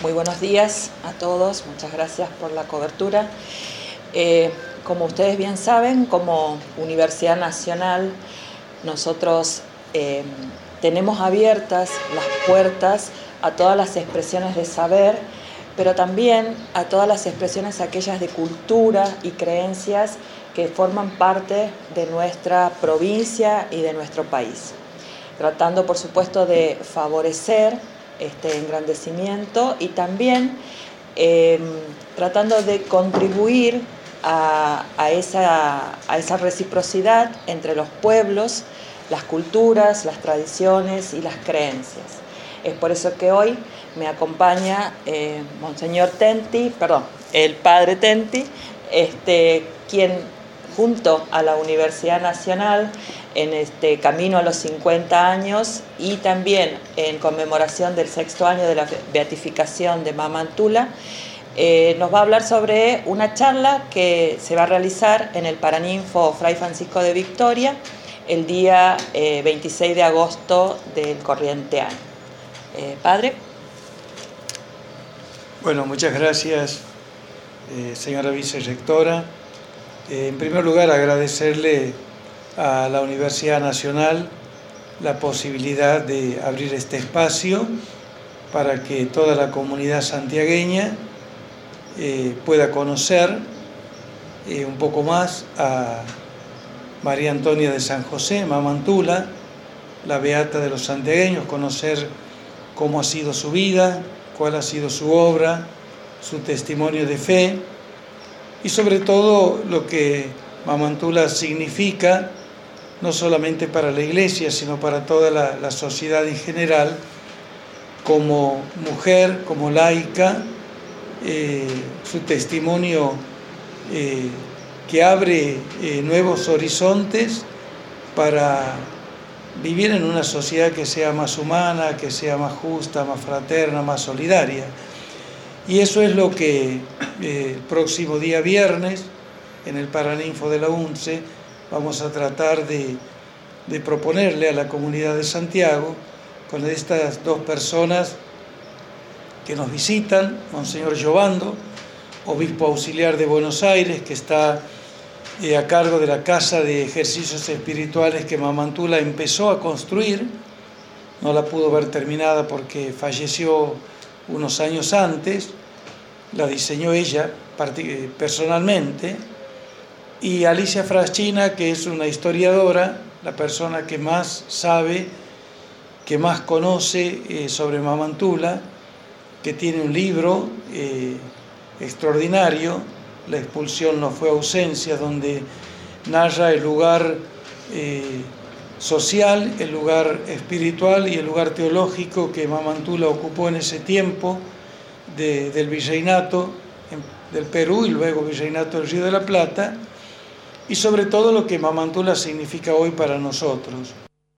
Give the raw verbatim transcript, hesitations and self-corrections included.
Muy buenos días a todos, muchas gracias por la cobertura. Eh, como ustedes bien saben, como Universidad Nacional, nosotros eh, tenemos abiertas las puertas a todas las expresiones de saber, pero también a todas las expresiones aquellas de cultura y creencias que forman parte de nuestra provincia y de nuestro país, tratando por supuesto de favorecer este engrandecimiento y también eh, tratando de contribuir a, a, esa, a esa reciprocidad entre los pueblos, las culturas, las tradiciones y las creencias. Es por eso que hoy me acompaña eh, Monseñor Tenti, perdón, el Padre Tenti, este, quien junto a la Universidad Nacional, en este camino a los cincuenta años y también en conmemoración del sexto año de la beatificación de Mamantula, eh, nos va a hablar sobre una charla que se va a realizar en el Paraninfo Fray Francisco de Victoria el día eh, veintiséis de agosto del corriente año. Eh, Padre. Bueno, muchas gracias, eh, señora vicerrectora. Eh, en primer lugar, agradecerle a la Universidad Nacional la posibilidad de abrir este espacio para que toda la comunidad santiagueña eh, pueda conocer eh, un poco más a María Antonia de San José, Mamantula, la beata de los santiagueños, conocer cómo ha sido su vida, cuál ha sido su obra, su testimonio de fe y sobre todo lo que Mamantula significa no solamente para la Iglesia, sino para toda la, la sociedad en general, como mujer, como laica, eh, su testimonio eh, que abre eh, nuevos horizontes para vivir en una sociedad que sea más humana, que sea más justa, más fraterna, más solidaria. Y eso es lo que eh, el próximo día viernes, en el Paraninfo de la UNCE, vamos a tratar de, de proponerle a la comunidad de Santiago, con estas dos personas que nos visitan, Monseñor Giovando, obispo auxiliar de Buenos Aires, que está eh, a cargo de la Casa de Ejercicios Espirituales que Mamantula empezó a construir, no la pudo ver terminada porque falleció unos años antes, la diseñó ella personalmente, y Alicia Fraschina, que es una historiadora, la persona que más sabe, que más conoce eh, sobre Mamantula, que tiene un libro eh, extraordinario, La expulsión no fue ausencia, donde narra el lugar eh, social, el lugar espiritual y el lugar teológico que Mamantula ocupó en ese tiempo de, del virreinato del Perú y luego virreinato del Río de la Plata, y sobre todo lo que Mamantula significa hoy para nosotros.